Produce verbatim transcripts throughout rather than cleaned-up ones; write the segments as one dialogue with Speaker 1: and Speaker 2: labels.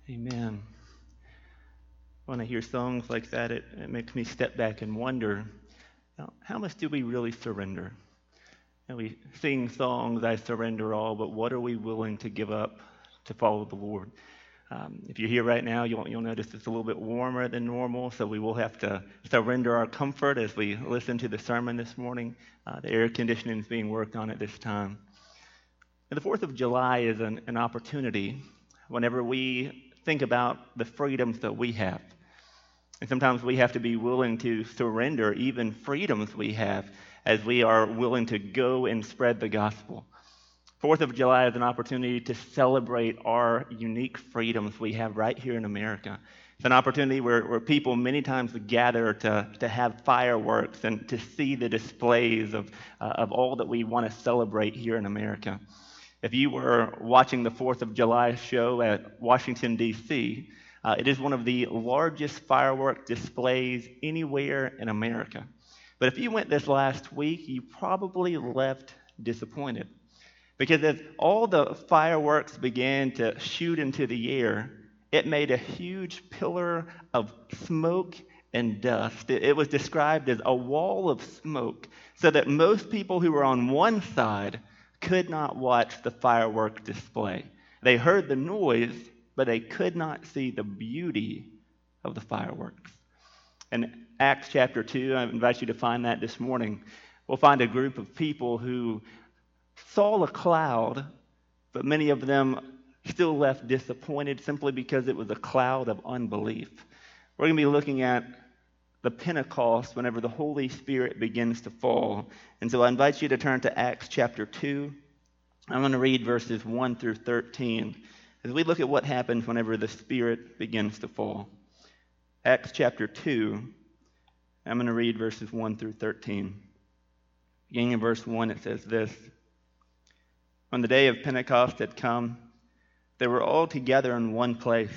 Speaker 1: Amen. When I hear songs like that, it, it makes me step back and wonder, you know, how much do we really surrender? And we sing songs, I surrender all, but what are we willing to give up to follow the Lord? Um, if you're here right now, you'll, you'll notice it's a little bit warmer than normal, so we will have to surrender our comfort as we listen to the sermon this morning. Uh, the air conditioning is being worked on at this time. And the fourth of July is an, an opportunity whenever we think about the freedoms that we have. And sometimes we have to be willing to surrender even freedoms we have as we are willing to go and spread the gospel. Fourth of July is an opportunity to celebrate our unique freedoms we have right here in America. It's an opportunity where, where people many times gather to, to have fireworks and to see the displays of, uh, of all that we want to celebrate here in America. If you were watching the fourth of July show at Washington, D C, uh, it is one of the largest firework displays anywhere in America. But if you went this last week, you probably left disappointed. Because as all the fireworks began to shoot into the air, it made a huge pillar of smoke and dust. It, it was described as a wall of smoke, so that most people who were on one side could not watch the firework display. They heard the noise, but they could not see the beauty of the fireworks. In Acts chapter two, I invite you to find that this morning. We'll find a group of people who saw a cloud, but many of them still left disappointed simply because it was a cloud of unbelief. We're going to be looking at the Pentecost whenever the Holy Spirit begins to fall. And so I invite you to turn to Acts chapter two. I'm going to read verses one through thirteen as we look at what happens whenever the Spirit begins to fall. Acts chapter two, I'm going to read verses one through thirteen. Beginning in verse one, it says this: When the day of Pentecost had come, they were all together in one place.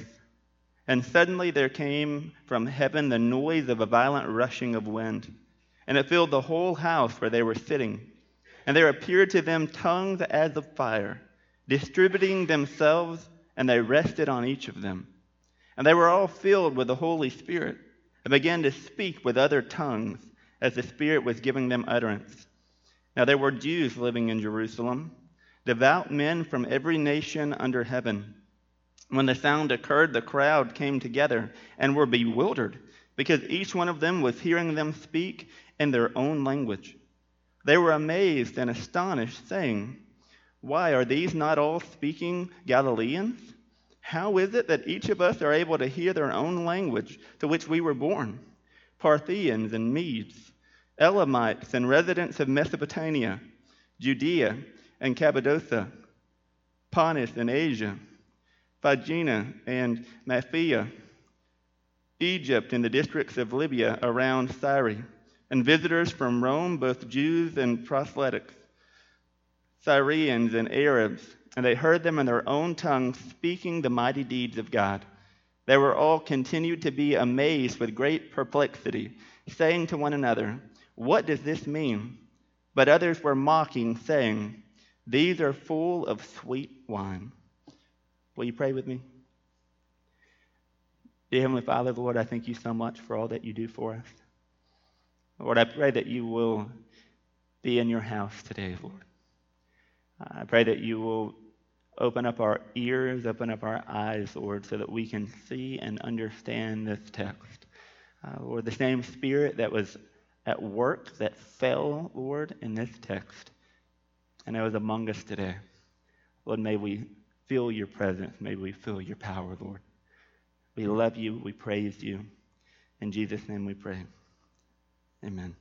Speaker 1: And suddenly there came from heaven the noise of a violent rushing of wind, and it filled the whole house where they were sitting. And there appeared to them tongues as of fire, distributing themselves, and they rested on each of them. And they were all filled with the Holy Spirit, and began to speak with other tongues, as the Spirit was giving them utterance. Now there were Jews living in Jerusalem, devout men from every nation under heaven. When the sound occurred, the crowd came together and were bewildered, because each one of them was hearing them speak in their own language. They were amazed and astonished, saying, "Why, are these not all speaking Galileans? How is it that each of us are able to hear their own language to which we were born? Parthians and Medes, Elamites and residents of Mesopotamia, Judea and Cappadocia, Pontus and Asia, Phrygia and Pamphylia, Egypt and the districts of Libya around Syria, and visitors from Rome, both Jews and proselytes, Syrians and Arabs, and they heard them in their own tongues speaking the mighty deeds of God. They were all continued to be amazed with great perplexity, saying to one another, 'What does this mean?' But others were mocking, saying, 'These are full of sweet wine.'" Will you pray with me? Dear Heavenly Father, Lord, I thank you so much for all that you do for us. Lord, I pray that you will be in your house today, Lord. I pray that you will open up our ears, open up our eyes, Lord, so that we can see and understand this text. Uh, Lord, the same Spirit that was at work, that fell, Lord, in this text, and that was among us today. Lord, may we feel your presence. May we feel your power, Lord. We love you. We praise you. In Jesus' name we pray. Amen.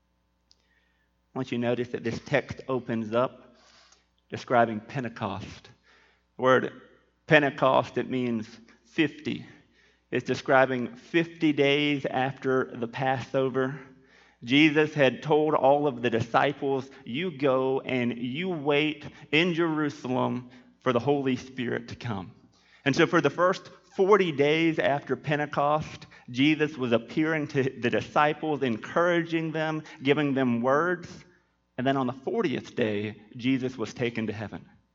Speaker 1: I want you to notice that this text opens up describing Pentecost. The word Pentecost, it means fifty. It's describing fifty days after the Passover. Jesus had told all of the disciples, "You go and you wait in Jerusalem for the Holy Spirit to come." And so for the first forty days after Pentecost, Jesus was appearing to the disciples, encouraging them, giving them words. And then on the fortieth day, Jesus was taken to heaven.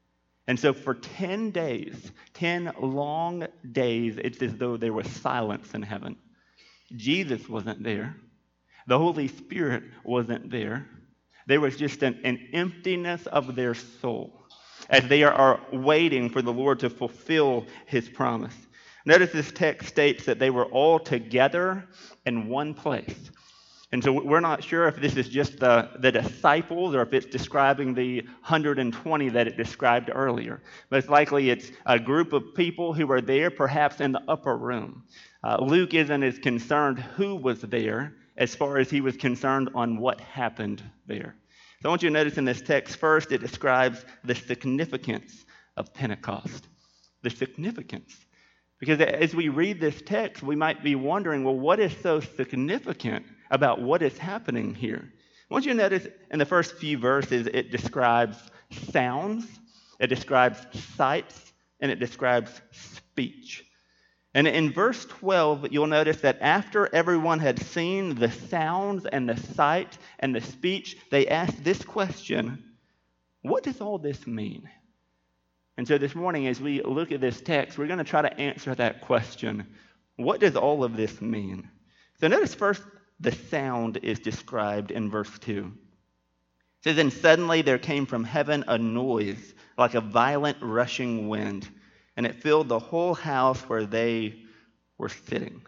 Speaker 1: And so for ten days, ten long days, it's as though there was silence in heaven. Jesus wasn't there. The Holy Spirit wasn't there. There was just an, an emptiness of their soul as they are, are waiting for the Lord to fulfill his promise. Notice this text states that they were all together in one place. And so we're not sure if this is just the, the disciples or if it's describing the one hundred twenty that it described earlier. Most likely it's a group of people who are there, perhaps in the upper room. Uh, Luke isn't as concerned who was there as far as he was concerned on what happened there. So I want you to notice in this text, first, it describes the significance of Pentecost. The significance. Because as we read this text, we might be wondering, well, what is so significant about what is happening here? I want you to notice in the first few verses, it describes sounds, it describes sights, and it describes speech. And in verse twelve, you'll notice that after everyone had seen the sounds and the sight and the speech, they asked this question, what does all this mean? And so this morning, as we look at this text, we're going to try to answer that question. What does all of this mean? So notice first, the sound is described in verse two. It says, and suddenly there came from heaven a noise like a violent rushing wind, and it filled the whole house where they were sitting.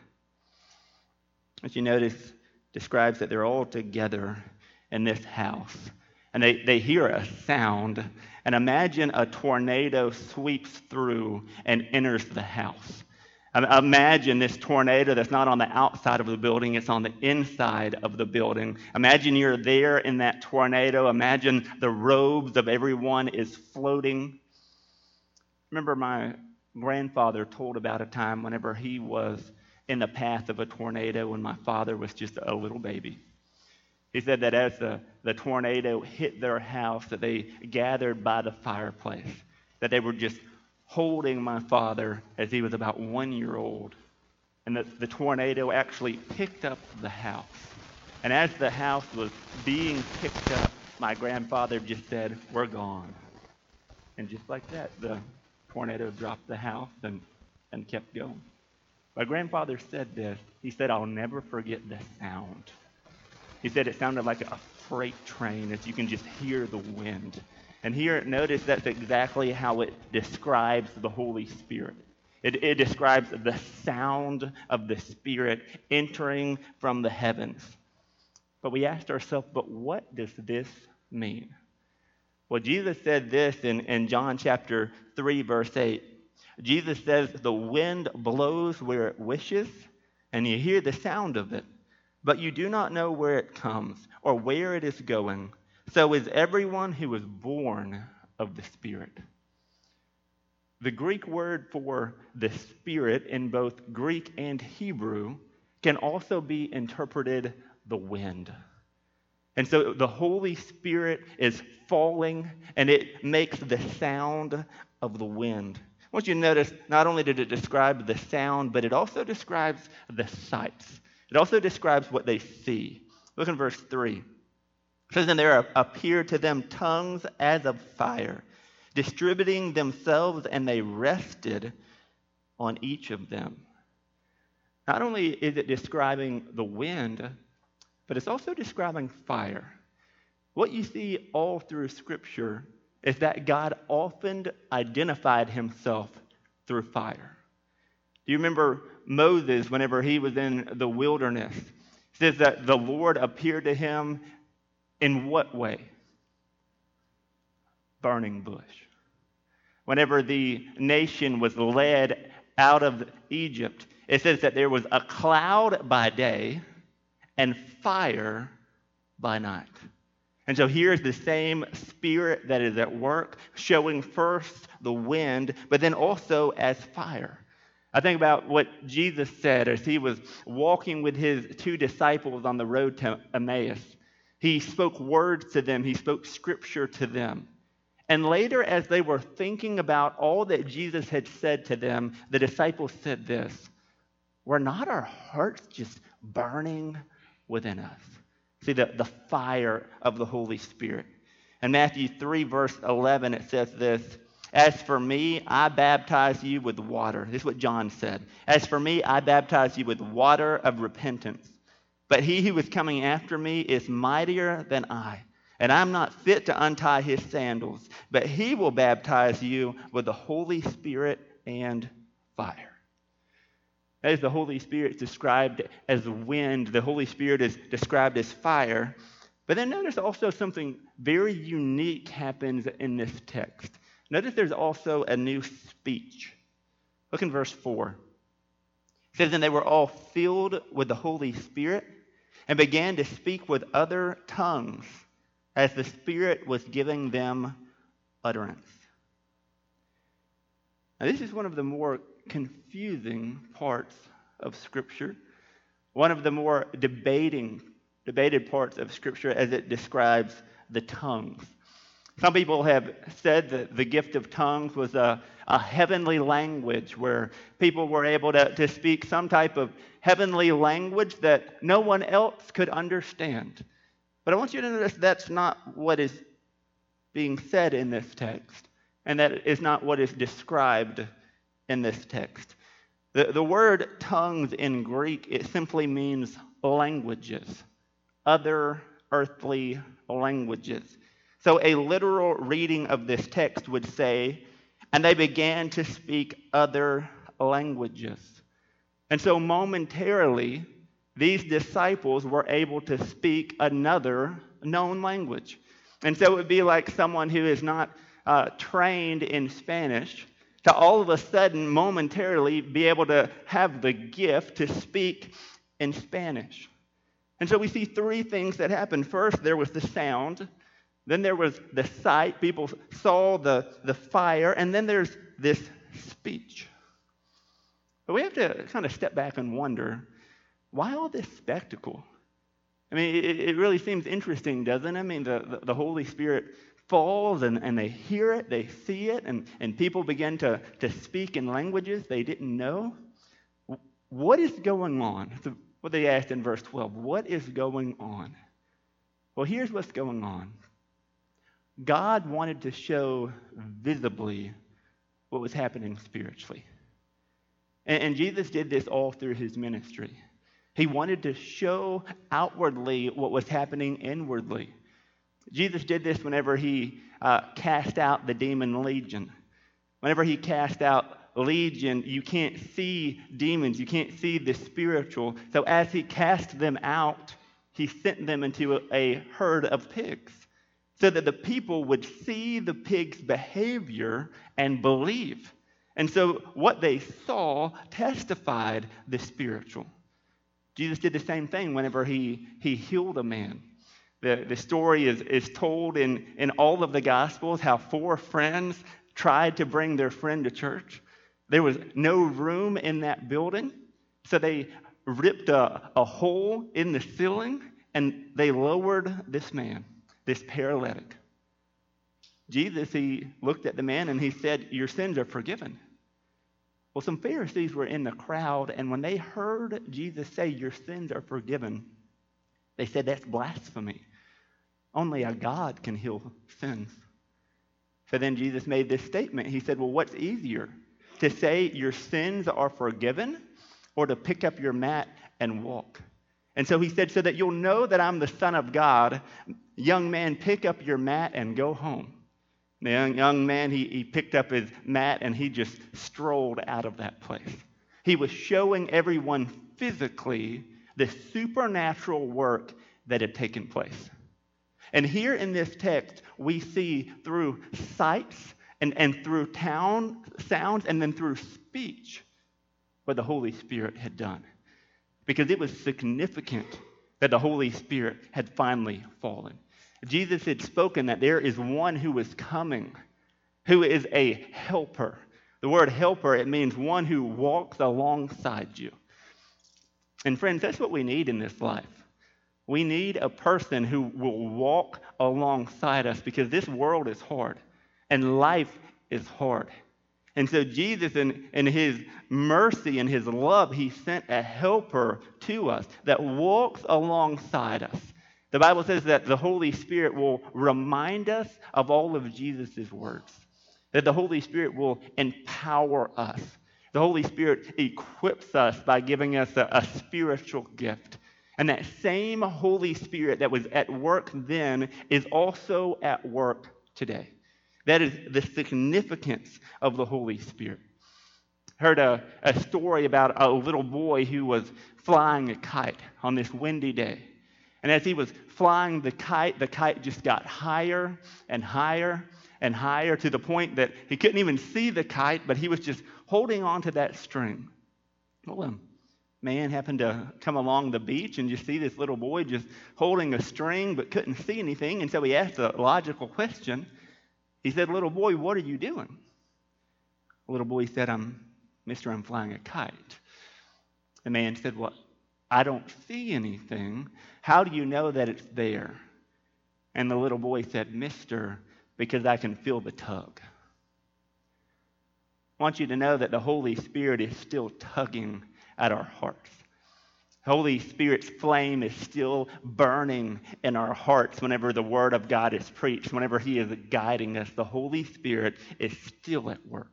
Speaker 1: As you notice, describes that they're all together in this house. And they, they hear a sound. And imagine a tornado sweeps through and enters the house. Imagine this tornado that's not on the outside of the building, it's on the inside of the building. Imagine you're there in that tornado. Imagine the robes of everyone is floating. Remember my grandfather told about a time whenever he was in the path of a tornado when my father was just a little baby. He said that as the, the tornado hit their house, that they gathered by the fireplace, that they were just holding my father as he was about one year old. And that the tornado actually picked up the house. And as the house was being picked up, my grandfather just said, we're gone. And just like that, the tornado dropped the house and, and kept going. My grandfather said this. He said, I'll never forget the sound. He said it sounded like a freight train as you can just hear the wind. And here, notice that's exactly how it describes the Holy Spirit. It, it describes the sound of the Spirit entering from the heavens. But we asked ourselves, but what does this mean? Well, Jesus said this in, in John chapter three, verse eight. Jesus says, the wind blows where it wishes, and you hear the sound of it, but you do not know where it comes or where it is going. So is everyone who is born of the Spirit. The Greek word for the Spirit in both Greek and Hebrew can also be interpreted the wind. And so the Holy Spirit is falling, and it makes the sound of the wind. I want you to notice, not only did it describe the sound, but it also describes the sights. It also describes what they see. Look in verse three. It says, and there appeared to them tongues as of fire, distributing themselves, and they rested on each of them. Not only is it describing the wind, but it's also describing fire. What you see all through Scripture is that God often identified himself through fire. Do you remember Moses, whenever he was in the wilderness? It says that the Lord appeared to him in what way? Burning bush. Whenever the nation was led out of Egypt, it says that there was a cloud by day and fire by night. And so here's the same Spirit that is at work, showing first the wind, but then also as fire. I think about what Jesus said as he was walking with his two disciples on the road to Emmaus. He spoke words to them. He spoke Scripture to them. And later, as they were thinking about all that Jesus had said to them, the disciples said this, were not our hearts just burning within us? See, the, the fire of the Holy Spirit. In Matthew three, verse eleven, it says this, As for me, I baptize you with water. This is what John said. As for me, I baptize you with water of repentance. But he who is coming after me is mightier than I, and I'm not fit to untie his sandals. But he will baptize you with the Holy Spirit and fire. As the Holy Spirit is described as wind, the Holy Spirit is described as fire. But then notice also something very unique happens in this text. Notice there's also a new speech. Look in verse four. It says, and they were all filled with the Holy Spirit and began to speak with other tongues as the Spirit was giving them utterance. Now, this is one of the more confusing parts of Scripture, one of the more debating, debated parts of Scripture as it describes the tongues. Some people have said that the gift of tongues was a, a heavenly language where people were able to, to speak some type of heavenly language that no one else could understand. But I want you to notice that's not what is being said in this text, and that is not what is described in this text. The, the word tongues in Greek, it simply means languages, other earthly languages. So a literal reading of this text would say, and they began to speak other languages. And so momentarily, these disciples were able to speak another known language. And so it would be like someone who is not uh, trained in Spanish to all of a sudden, momentarily, be able to have the gift to speak in Spanish. And so we see three things that happened. First, there was the sound. Then there was the sight. People saw the, the fire. And then there's this speech. But we have to kind of step back and wonder, why all this spectacle? I mean, it, it really seems interesting, doesn't it? I mean, the, the, the Holy Spirit falls and, and they hear it, they see it, and, and people begin to, to speak in languages they didn't know. What is going on? So what they asked in verse twelve, what is going on? Well, here's what's going on. God wanted to show visibly what was happening spiritually. And, and Jesus did this all through his ministry. He wanted to show outwardly what was happening inwardly. Jesus did this whenever he uh, cast out the demon Legion. Whenever he cast out Legion, you can't see demons. You can't see the spiritual. So as he cast them out, he sent them into a, a herd of pigs so that the people would see the pigs' behavior and believe. And so what they saw testified the spiritual. Jesus did the same thing whenever he, he healed a man. The, the story is, is told in, in all of the Gospels how four friends tried to bring their friend to church. There was no room in that building, so they ripped a, a hole in the ceiling and they lowered this man, this paralytic. Jesus, he looked at the man and he said, your sins are forgiven. Well, some Pharisees were in the crowd, and when they heard Jesus say, your sins are forgiven, they said, that's blasphemy. Only a God can heal sins. So then Jesus made this statement. He said, well, what's easier? To say your sins are forgiven or to pick up your mat and walk? And so he said, so that you'll know that I'm the Son of God, young man, pick up your mat and go home. The young, young man, he, he picked up his mat and he just strolled out of that place. He was showing everyone physically the supernatural work that had taken place. And here in this text, we see through sights and, and through town sounds and then through speech what the Holy Spirit had done. Because it was significant that the Holy Spirit had finally fallen. Jesus had spoken that there is one who is coming, who is a helper. The word helper, it means one who walks alongside you. And friends, that's what we need in this life. We need a person who will walk alongside us because this world is hard and life is hard. And so Jesus, in, in his mercy and his love, he sent a helper to us that walks alongside us. The Bible says that the Holy Spirit will remind us of all of Jesus' words. that the Holy Spirit will empower us. The Holy Spirit equips us by giving us a, a spiritual gift. And that same Holy Spirit that was at work then is also at work today. That is the significance of the Holy Spirit. I heard a, a story about a little boy who was flying a kite on this windy day. And as he was flying the kite, the kite just got higher and higher and higher to the point that he couldn't even see the kite, but he was just holding on to that string. Well, a man happened to come along the beach and just see this little boy just holding a string but couldn't see anything. And so he asked a logical question. He said, "Little boy, what are you doing?" The little boy said, "I'm, Mister, I'm flying a kite." The man said, "Well, I don't see anything. How do you know that it's there?" And the little boy said, "Mister, because I can feel the tug." I want you to know that the Holy Spirit is still tugging at our hearts. Holy Spirit's flame is still burning in our hearts whenever the Word of God is preached, whenever He is guiding us. The Holy Spirit is still at work.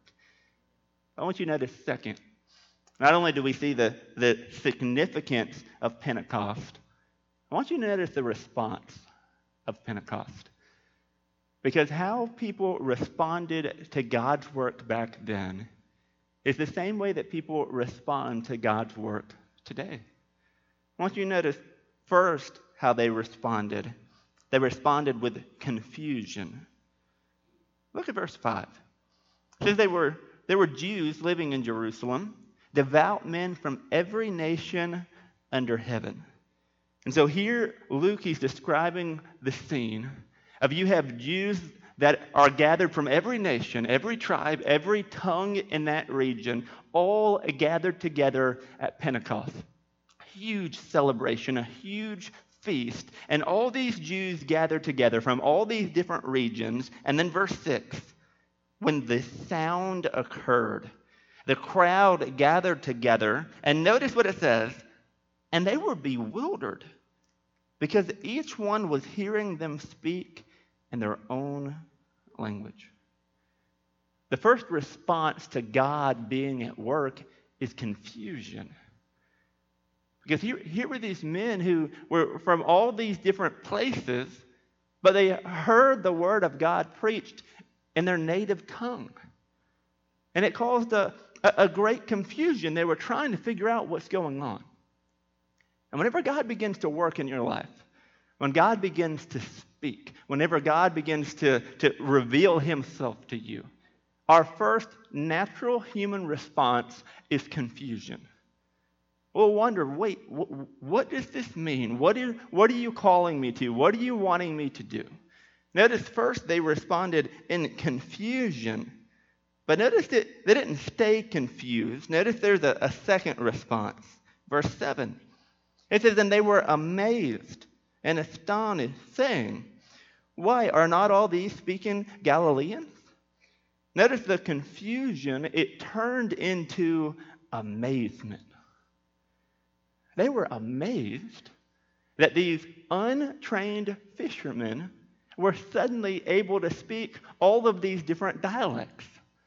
Speaker 1: I want you to notice second, not only do we see the, the significance of Pentecost, I want you to notice the response of Pentecost. Because how people responded to God's work back then is the same way that people respond to God's work today. I want you to notice first how they responded. They responded with confusion. Look at verse five. It says they were, there were Jews living in Jerusalem, devout men from every nation under heaven. And so here Luke, he's describing the scene of you have Jews that are gathered from every nation, every tribe, every tongue in that region, all gathered together at Pentecost. Huge celebration, a huge feast, and all these Jews gathered together from all these different regions. And then verse six, when the sound occurred, the crowd gathered together, and notice what it says, and they were bewildered because each one was hearing them speak in their own language. The first response to God being at work is confusion. Because here, here were these men who were from all these different places, but they heard the word of God preached in their native tongue. And it caused a, a, a great confusion. They were trying to figure out what's going on. And whenever God begins to work in your life, when God begins to speak, whenever God begins to, to reveal Himself to you, our first natural human response is confusion. We'll wonder, wait, wh- what does this mean? What are, what are you calling me to? What are you wanting me to do? Notice first they responded in confusion, but notice that they didn't stay confused. Notice there's a, a second response. Verse seven. It says, and they were amazed and astonished, saying, why, are not all these speaking Galileans? Notice the confusion, it turned into amazement. They were amazed that these untrained fishermen were suddenly able to speak all of these different dialects.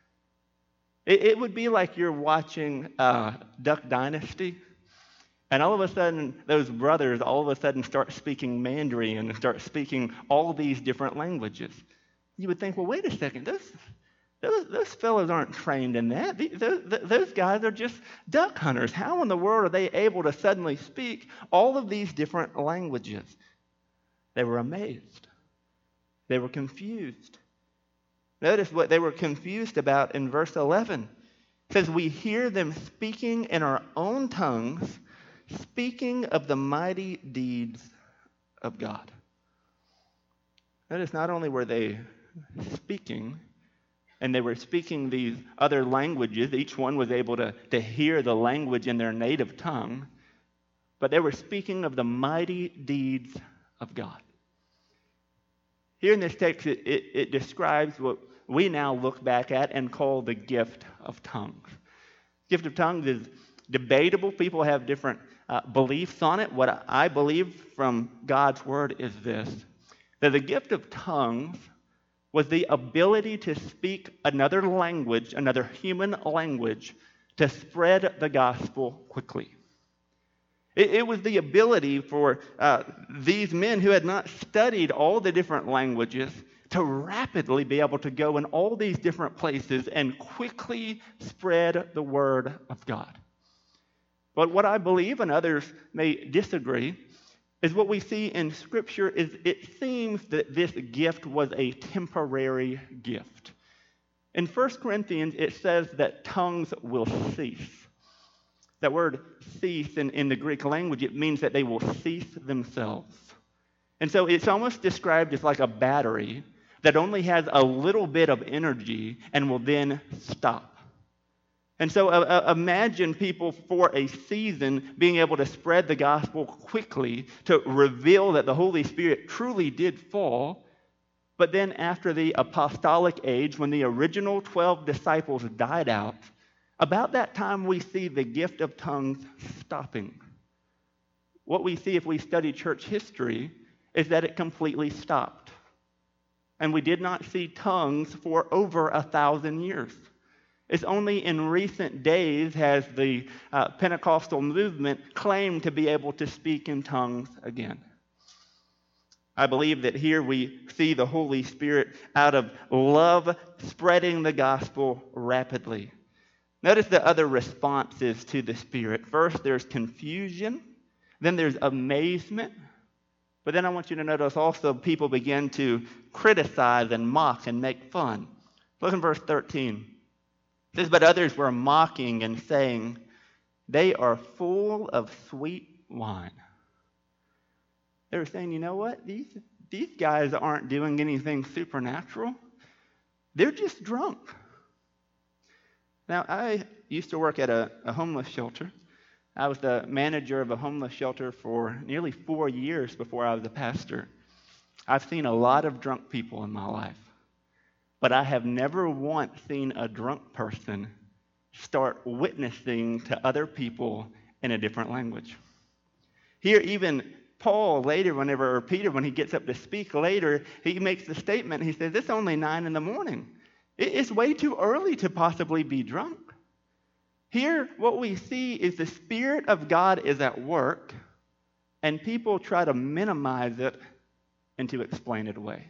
Speaker 1: It, it would be like you're watching uh, Duck Dynasty, and all of a sudden, those brothers all of a sudden start speaking Mandarin and start speaking all these different languages. You would think, well, wait a second, those, those, those fellows aren't trained in that. Those, those guys are just duck hunters. How in the world are they able to suddenly speak all of these different languages? They were amazed. They were confused. Notice what they were confused about in verse eleven. It says, we hear them speaking in our own tongues, speaking of the mighty deeds of God. Notice not only were they speaking, and they were speaking these other languages, each one was able to, to hear the language in their native tongue, but they were speaking of the mighty deeds of God. Here in this text, it, it, it describes what we now look back at and call the gift of tongues. Gift of tongues is debatable. People have different uh, beliefs on it. What I believe from God's word is this, that the gift of tongues was the ability to speak another language, another human language, to spread the gospel quickly. It, it was the ability for uh, these men who had not studied all the different languages to rapidly be able to go in all these different places and quickly spread the word of God. But what I believe, and others may disagree, is what we see in Scripture is it seems that this gift was a temporary gift. In First Corinthians, it says that tongues will cease. That word cease in, in the Greek language, it means that they will cease themselves. And so it's almost described as like a battery that only has a little bit of energy and will then stop. And so uh, uh, imagine people for a season being able to spread the gospel quickly to reveal that the Holy Spirit truly did fall. But then after the apostolic age, when the original twelve disciples died out, about that time we see the gift of tongues stopping. What we see if we study church history is that it completely stopped. And we did not see tongues for over a thousand years. It's only in recent days has the uh, Pentecostal movement claimed to be able to speak in tongues again. I believe that here we see the Holy Spirit out of love spreading the gospel rapidly. Notice the other responses to the Spirit. First, there's confusion. Then there's amazement. But then I want you to notice also people begin to criticize and mock and make fun. Look in verse thirteen. It says, but others were mocking and saying, they are full of sweet wine. They were saying, you know what? These, these guys aren't doing anything supernatural. They're just drunk. Now, I used to work at a, a homeless shelter. I was the manager of a homeless shelter for nearly four years before I was a pastor. I've seen a lot of drunk people in my life. But I have never once seen a drunk person start witnessing to other people in a different language. Here, even Paul later, whenever, or Peter, when he gets up to speak later, he makes the statement, he says, it's only nine in the morning. It's way too early to possibly be drunk. Here, what we see is the Spirit of God is at work, and people try to minimize it and to explain it away.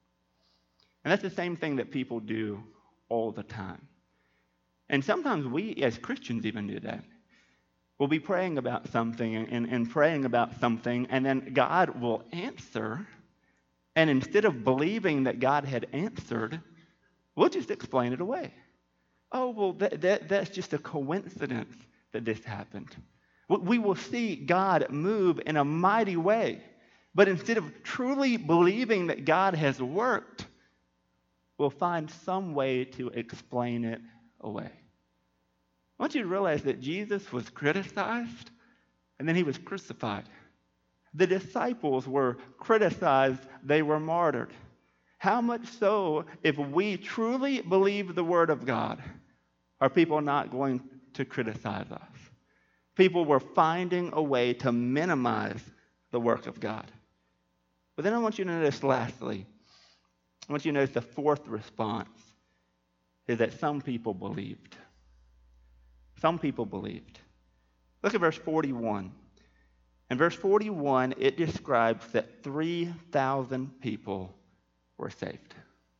Speaker 1: And that's the same thing that people do all the time. And sometimes we, as Christians, even do that. We'll be praying about something and, and, and praying about something, and then God will answer. And instead of believing that God had answered, we'll just explain it away. Oh, well, that, that, that's just a coincidence that this happened. We will see God move in a mighty way. But instead of truly believing that God has worked, we'll find some way to explain it away. I want you to realize that Jesus was criticized, and then he was crucified. The disciples were criticized, they were martyred. How much so, if we truly believe the word of God, are people not going to criticize us? People were finding a way to minimize the work of God. But then I want you to notice lastly, I want you to notice the fourth response is that some people believed. Some people believed. Look at verse forty-one. In verse forty-one, it describes that three thousand people were saved.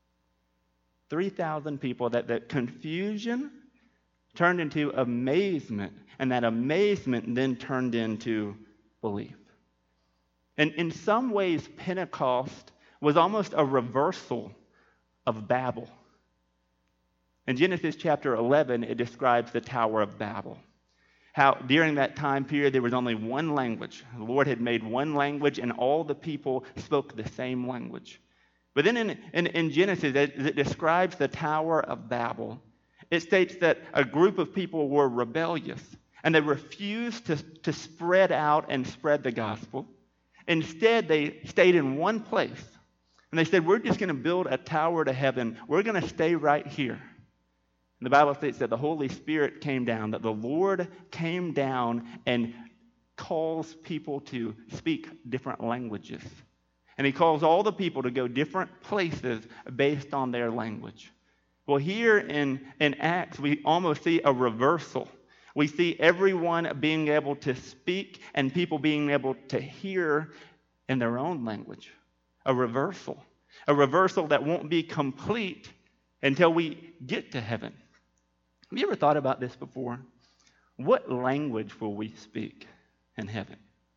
Speaker 1: three thousand people, that, that confusion turned into amazement, and that amazement then turned into belief. And in some ways, Pentecost was almost a reversal of Babel. In Genesis chapter eleven, it describes the Tower of Babel. How during that time period, there was only one language. The Lord had made one language, and all the people spoke the same language. But then in, in, in Genesis, as it describes the Tower of Babel, it states that a group of people were rebellious, and they refused to, to spread out and spread the gospel. Instead, they stayed in one place. And they said, we're just going to build a tower to heaven. We're going to stay right here. And the Bible states that the Holy Spirit came down, that the Lord came down and calls people to speak different languages. And he calls all the people to go different places based on their language. Well, here in, in Acts, we almost see a reversal. We see everyone being able to speak and people being able to hear in their own language. A reversal. A reversal that won't be complete until we get to heaven. Have you ever thought about this before? What language will we speak in heaven?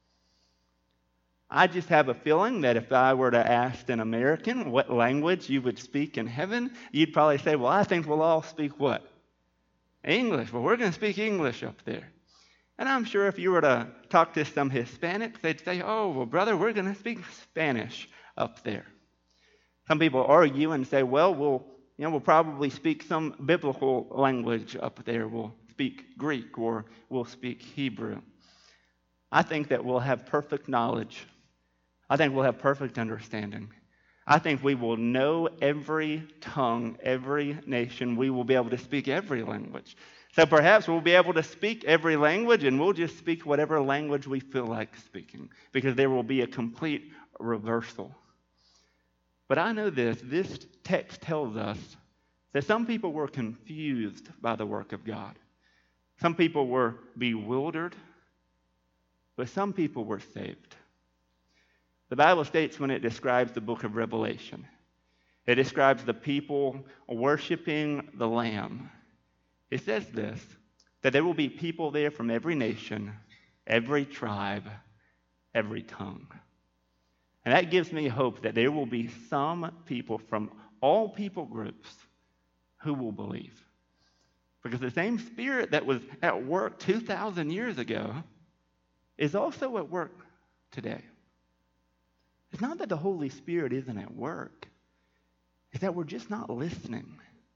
Speaker 1: I just have a feeling that if I were to ask an American what language you would speak in heaven, you'd probably say, well, I think we'll all speak what? English. Well, we're going to speak English up there. And I'm sure if you were to talk to some Hispanics, they'd say, oh, well, brother, we're going to speak Spanish up there. Some people argue and say, well, we'll, you know, we'll probably speak some biblical language up there. We'll speak Greek or we'll speak Hebrew. I think that we'll have perfect knowledge. I think we'll have perfect understanding. I think we will know every tongue, every nation. We will be able to speak every language. So perhaps we'll be able to speak every language, and we'll just speak whatever language we feel like speaking, because there will be a complete reversal. But I know this. This text tells us that some people were confused by the work of God. Some people were bewildered, but some people were saved. The Bible states when it describes the book of Revelation, it describes the people worshiping the Lamb. It says this, that there will be people there from every nation, every tribe, every tongue. And that gives me hope that there will be some people from all people groups who will believe. Because the same Spirit that was at work two thousand years ago is also at work today. It's not that the Holy Spirit isn't at work. It's that we're just not listening.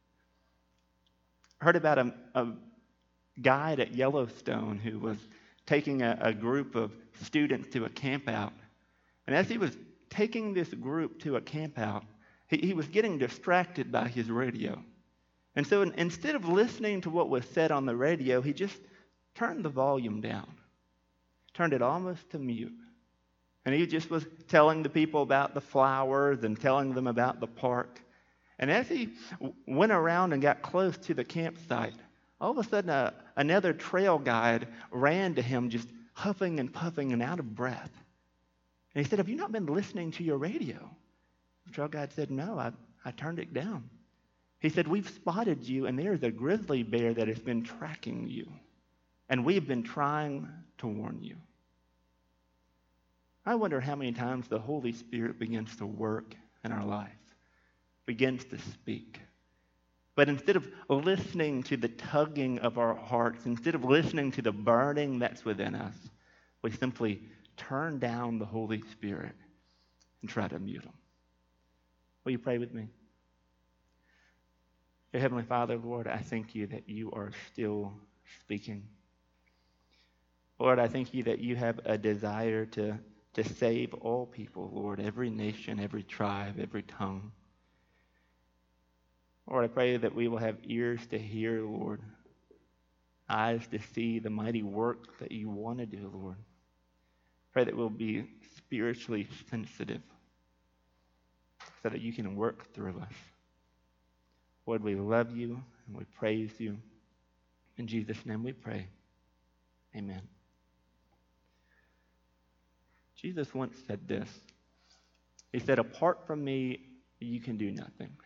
Speaker 1: I heard about a, a guide at Yellowstone who was taking a, a group of students to a camp out. And as he was taking this group to a camp out, he, he was getting distracted by his radio. And so in, instead of listening to what was said on the radio, he just turned the volume down, turned it almost to mute. And he just was telling the people about the flowers and telling them about the park. And as he w- went around and got close to the campsite, all of a sudden a, another trail guide ran to him just huffing and puffing and out of breath. And he said, have you not been listening to your radio? The trail guide said, no, I, I turned it down. He said, we've spotted you, and there's a grizzly bear that has been tracking you. And we've been trying to warn you. I wonder how many times the Holy Spirit begins to work in our life, begins to speak. But instead of listening to the tugging of our hearts, instead of listening to the burning that's within us, we simply turn down the Holy Spirit and try to mute him. Will you pray with me? Dear Heavenly Father, Lord, I thank you that you are still speaking. Lord, I thank you that you have a desire to, to save all people, Lord, every nation, every tribe, every tongue. Lord, I pray that we will have ears to hear, Lord, eyes to see the mighty work that you want to do, Lord. Pray that we'll be spiritually sensitive so that you can work through us. Lord, we love you and we praise you. In Jesus' name we pray. Amen. Jesus once said this. He said, apart from me, you can do nothing.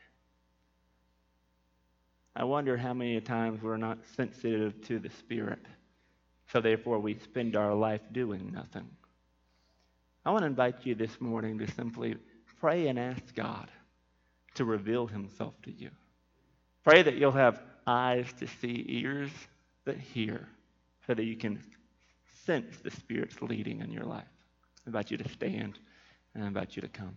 Speaker 1: I wonder how many times we're not sensitive to the Spirit, so therefore we spend our life doing nothing. I want to invite you this morning to simply pray and ask God to reveal himself to you. Pray that you'll have eyes to see, ears that hear, so that you can sense the Spirit's leading in your life. I invite you to stand, and I invite you to come.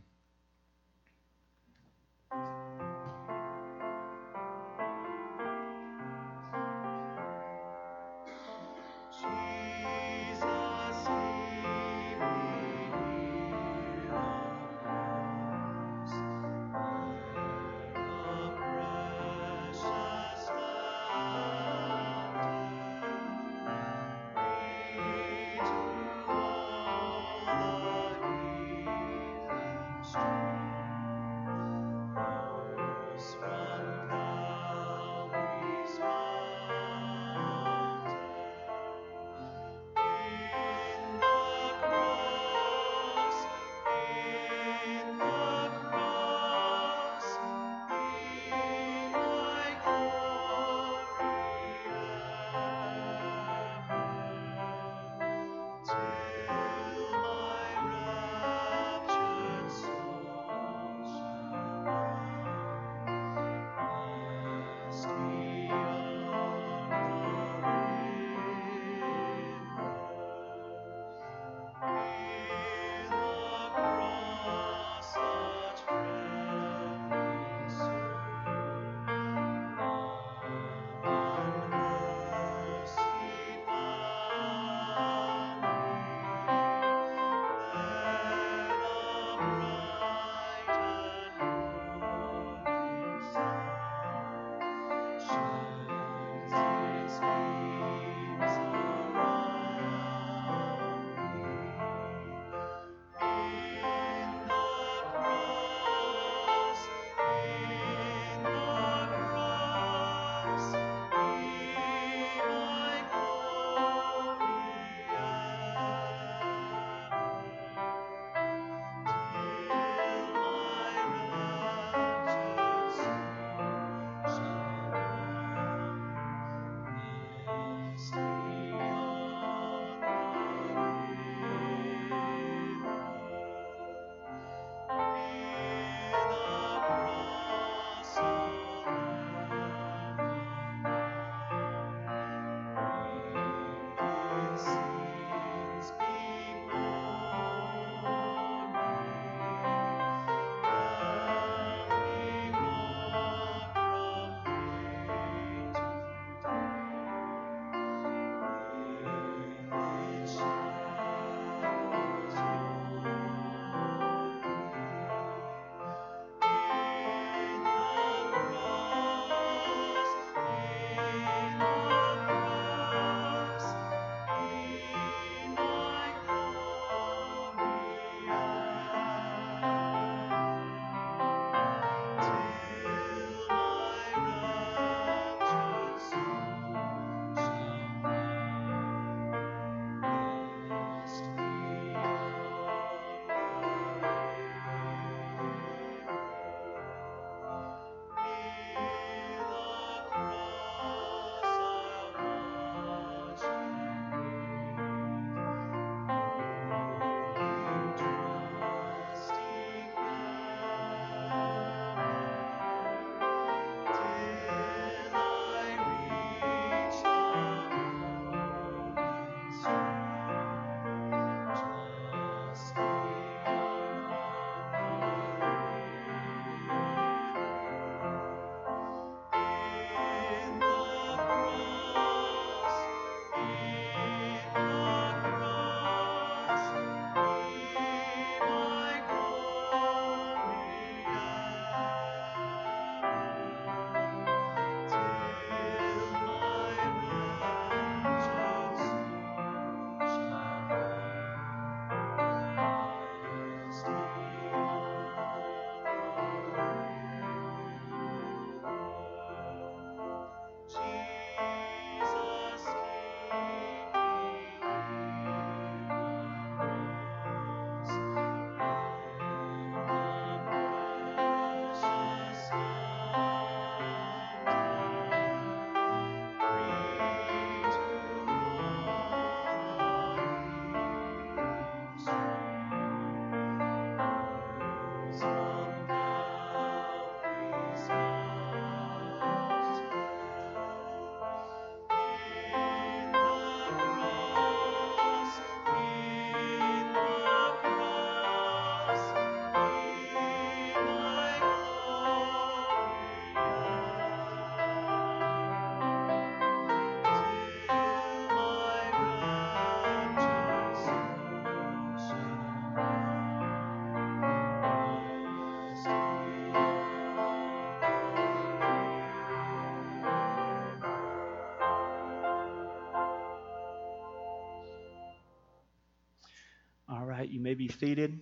Speaker 1: All right, you may be seated.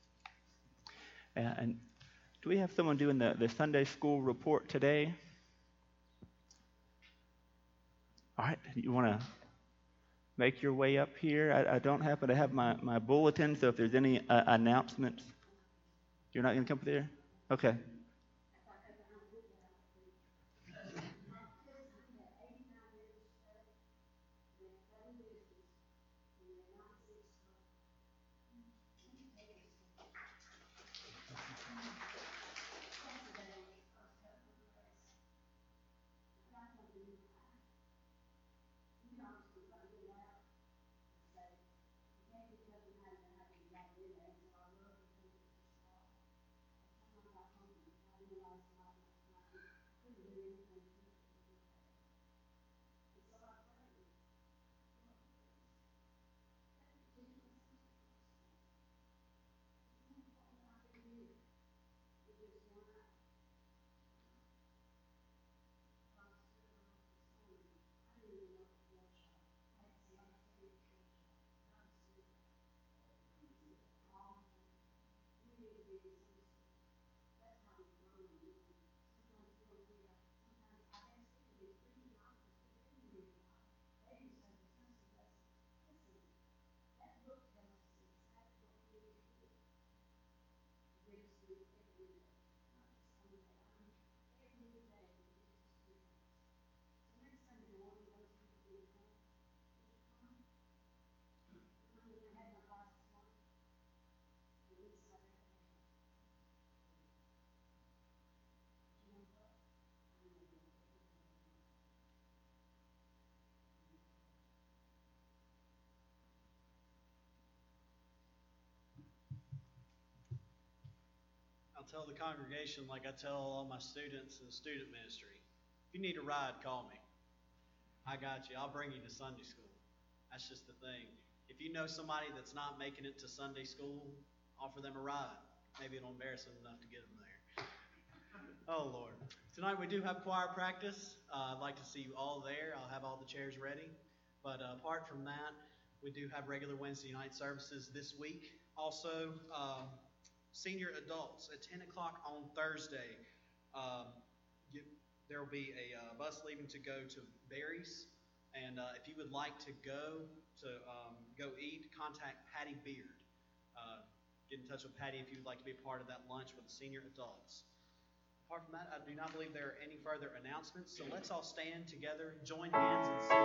Speaker 1: Uh, and do we have someone doing the, the Sunday school report today? All right, you want to make your way up here? I, I don't happen to have my, my bulletin, so if there's any uh, announcements, you're not going to come up there? Okay.
Speaker 2: I'll tell the congregation like I tell all my students in student ministry. If you need a ride, call me. I got you. I'll bring you to Sunday school. That's just the thing. If you know somebody that's not making it to Sunday school, offer them a ride. Maybe it'll embarrass them enough to get them there. Oh, Lord. Tonight we do have choir practice. Uh, I'd like to see you all there. I'll have all the chairs ready. But uh, apart from that, we do have regular Wednesday night services this week. Also, uh, senior adults at ten o'clock on Thursday. Um, you, there will be a uh, bus leaving to go to Barry's. And uh, if you would like to go to um, go eat, contact Patty Beard. Uh, get in touch with Patty if you would like to be a part of that lunch with the senior adults. Apart from that, I do not believe there are any further announcements. So let's all stand together, join hands, and sing.